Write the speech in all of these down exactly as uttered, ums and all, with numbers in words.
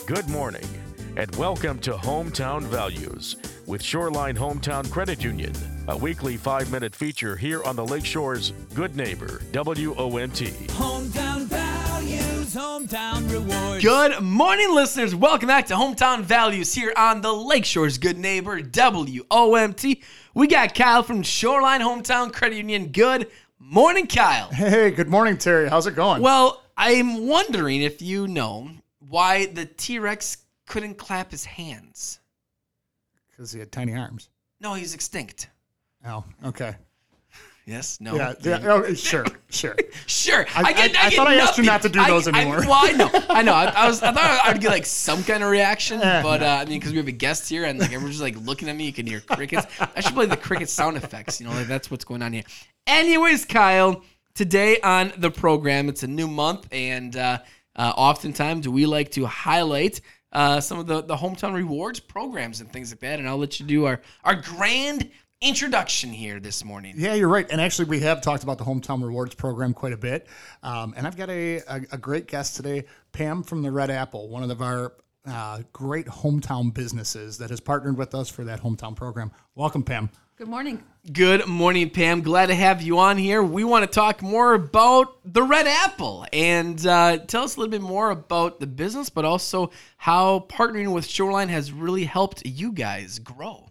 Good morning, and welcome to Hometown Values with Shoreline Hometown Credit Union, a weekly five-minute feature here on the Lakeshore's Good Neighbor, W O M T. Hometown Values, Hometown Rewards. Good morning, listeners. Welcome back to Hometown Values here on the Lakeshore's Good Neighbor, W O M T. We got Kyle from Shoreline Hometown Credit Union. Good morning, Kyle. Hey, good morning, Terry. How's it going? Well, I'm wondering if you know why the T-Rex couldn't clap his hands. Because he had tiny arms. No, he's extinct. Oh, okay. Yes, no. Yeah, yeah oh, sure, sure. Sure. I, I, get, I, I, I get thought I asked you nothing. not to do those I, anymore. I, well, I know. I know. I, I was. I thought I'd get like some kind of reaction, Eh. but uh, I mean, because we have a guest here and like everyone's just like looking at me, you can hear crickets. I should play the cricket sound effects. You know, like that's what's going on here. Anyways, Kyle, today on the program, it's a new month, and uh, uh, oftentimes we like to highlight uh, some of the the hometown rewards programs and things like that. And I'll let you do our our grand introduction here this morning. Yeah, you're right. And actually, we have talked about the Hometown Rewards program quite a bit. Um, and I've got a, a, a great guest today, Pam from the Red Apple, one of our uh, great hometown businesses that has partnered with us for that hometown program. Welcome, Pam. Good morning. Good morning, Pam. Glad to have you on here. We want to talk more about the Red Apple and uh, tell us a little bit more about the business, but also how partnering with Shoreline has really helped you guys grow.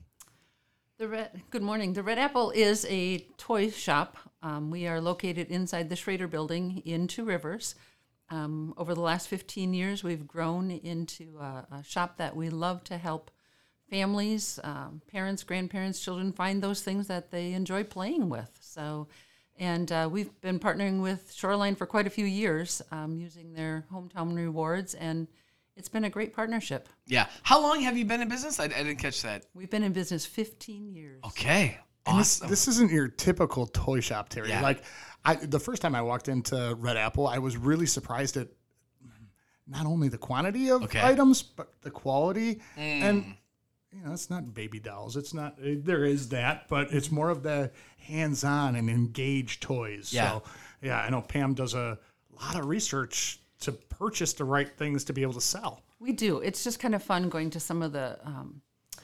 The Red, good morning. The Red Apple is a toy shop. Um, we are located inside the Schrader Building in Two Rivers. Um, over the last fifteen years, we've grown into a, a shop that we love to help families, um, parents, grandparents, children find those things that they enjoy playing with. So, and uh, we've been partnering with Shoreline for quite a few years, um, using their hometown rewards, and it's been a great partnership. Yeah. How long have you been in business? I, I didn't catch that. We've been in business fifteen years. Okay. And this, Awesome. this isn't your typical toy shop, Terry. Yeah. Like, I, the first time I walked into Red Apple, I was really surprised at not only the quantity of Okay. items, but the quality. Mm. And, you know, it's not baby dolls. It's not, there is that, but it's more of the hands-on and engaged toys. Yeah. So, yeah, I know Pam does a lot of research to purchase the right things to be able to sell. We do. It's just kind of fun going to some of the um,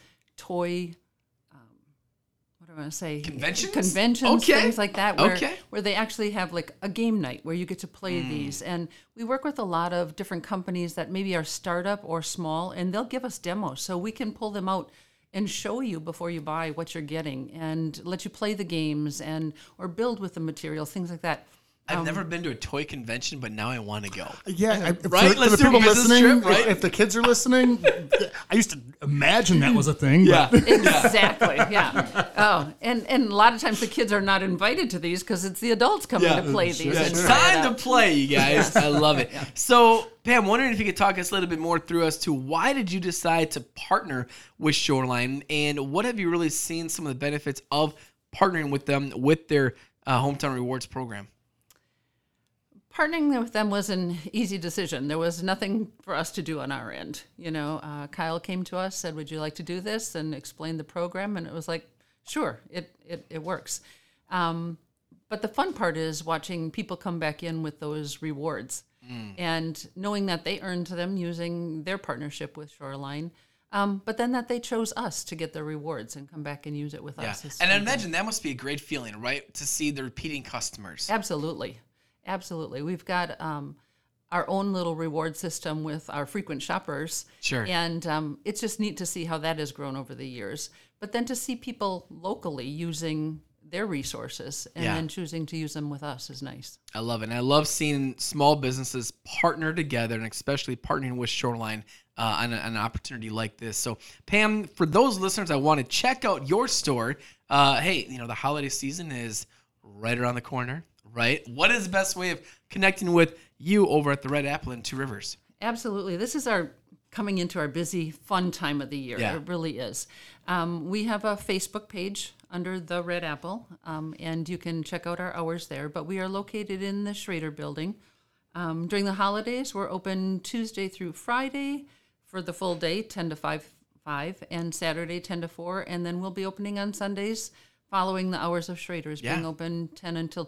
toy, um, what do I want to say? Conventions? Conventions, Okay. things like that, where, Okay. where they actually have like a game night where you get to play these. And we work with a lot of different companies that maybe are startup or small, and they'll give us demos so we can pull them out and show you before you buy what you're getting and let you play the games and or build with the material, things like that. I've never been to a toy convention, but now I want to go. Yeah, I, Right? For, Let's for the do a people business listening, trip, right? if, if the kids are listening, I used to imagine that was a thing. Yeah. But Exactly. Yeah. Oh, and and a lot of times the kids are not invited to these because it's the adults coming Yeah. to play Sure. these. Yeah, and it's try it time to out. play, you guys. I love it. So, Pam, wondering if you could talk us a little bit more through as to why did you decide to partner with Shoreline, and what have you really seen some of the benefits of partnering with them with their uh, Hometown Rewards program? Partnering with them was an easy decision. There was nothing for us to do on our end. You know, uh, Kyle came to us, said, "Would you like to do this?" and explained the program, and it was like, "Sure, it it, it works." Um, but the fun part is watching people come back in with those rewards, mm. and knowing that they earned them using their partnership with Shoreline. Um, but then that they chose us to get their rewards and come back and use it with Yeah. us. is And I fun. imagine that must be a great feeling, right? To see the repeating customers. Absolutely. Absolutely. We've got um, our own little reward system with our frequent shoppers. Sure. And um, it's just neat to see how that has grown over the years. But then to see people locally using their resources and Yeah. then choosing to use them with us is nice. I love it. And I love seeing small businesses partner together, and especially partnering with Shoreline uh, on, a, on an opportunity like this. So, Pam, for those listeners that want to check out your store, uh, hey, you know, the holiday season is right around the corner, right? What is the best way of connecting with you over at the Red Apple in Two Rivers? Absolutely. This is our coming into our busy, fun time of the year. Yeah. It really is. Um, we have a Facebook page under the Red Apple, um, and you can check out our hours there. But we are located in the Schrader Building. Um, during the holidays, we're open Tuesday through Friday for the full day, ten to five, five, and Saturday, ten to four. And then we'll be opening on Sundays following the hours of Schrader's, Yeah. being open ten until two.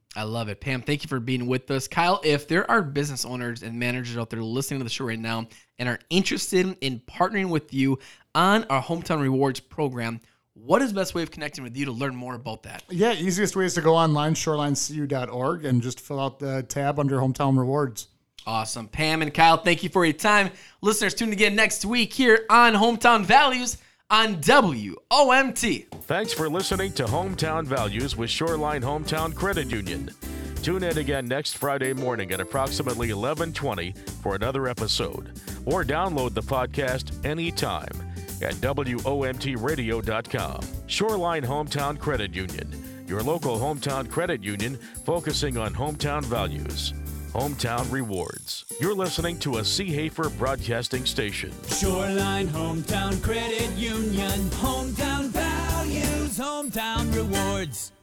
I love it. Pam, thank you for being with us. Kyle, if there are business owners and managers out there listening to the show right now and are interested in partnering with you on our Hometown Rewards program, what is the best way of connecting with you to learn more about that? Yeah, easiest way is to go online, shoreline c u dot org, and just fill out the tab under Hometown Rewards. Awesome. Pam and Kyle, thank you for your time. Listeners, tune in again next week here on Hometown Values on W O M T. Thanks for listening to Hometown Values with Shoreline Hometown Credit Union. Tune in again next Friday morning at approximately eleven twenty for another episode, or download the podcast anytime at W O M T radio dot com. Shoreline Hometown Credit Union, your local hometown credit union focusing on hometown values. Hometown Rewards. You're listening to a C. Hafer broadcasting station. Shoreline Hometown Credit Union. Hometown values, hometown rewards.